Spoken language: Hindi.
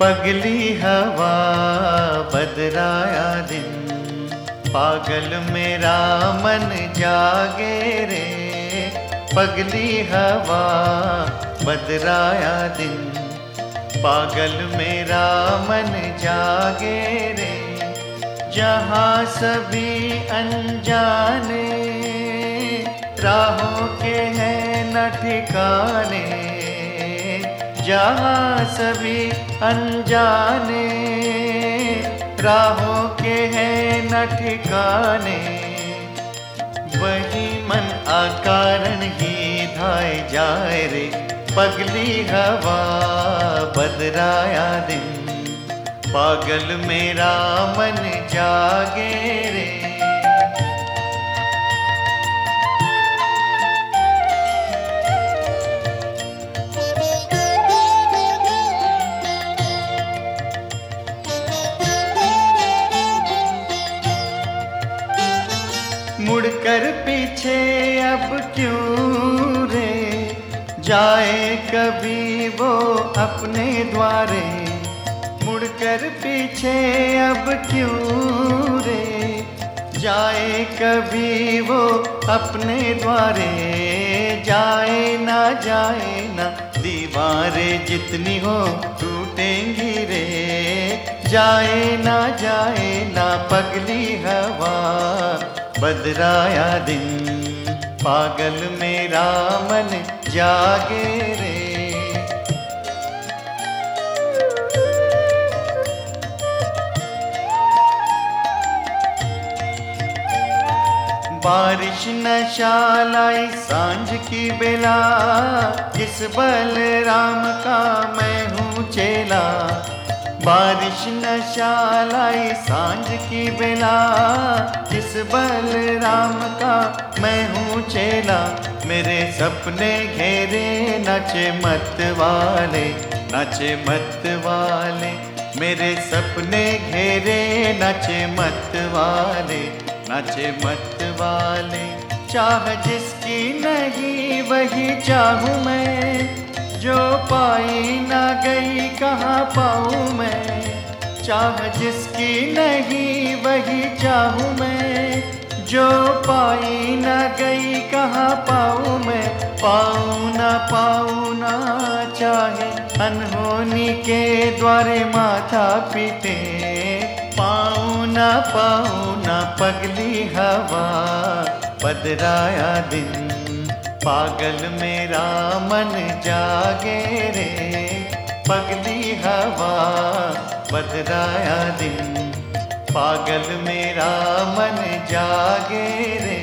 पगली हवा बदराया दिन, पागल मेरा मन जागे रे। पगली हवा बदराया दिन, पागल मेरा मन जागे रे। जहाँ सभी अनजाने, राहों के हैं न ठिकाने। जहाँ सभी अनजाने, राहों के हैं न ठिकाने। वही मन अकारण ही धाए जाए रे। पगली हवा बदराया दिन, पागल मेरा मन जागे रे। मुड़कर पीछे अब क्यों रे, जाए कभी वो अपने द्वारे। मुड़कर पीछे अब क्यों रे, जाए कभी वो अपने द्वारे। जाए ना दीवारें जितनी हो टूटेंगी रे। जाए ना पगली हवा बदराया दिन, पागल मेरा मन जागे रे। बारिश नशा लाई सांझ की बेला, किस बलराम का मैं हूँ चेला। बारिश नशा लाई सांझ की बेला, किस बलराम का मैं हूँ चेला। मेरे सपने घेरे नाचे मत वाले, नाचे मत वाले। मेरे सपने घेरे नाचे मत वाले, नाचे मत वाले। चाह जिसकी नहीं वही चाहूँ मैं, जो पाई ना गई कहाँ पाऊँ मैं। चाह जिसकी नहीं वही चाहूँ मैं, जो पाई ना गई कहाँ पाऊँ मैं। पाऊँ ना चाहे अनहोनी के द्वारे माथा पीटे। पाऊँ ना पगली हवा बदराया दिन, पागल मेरा मन जागे रे। पगली हवा बदराया दिन, पागल मेरा मन जागे रे।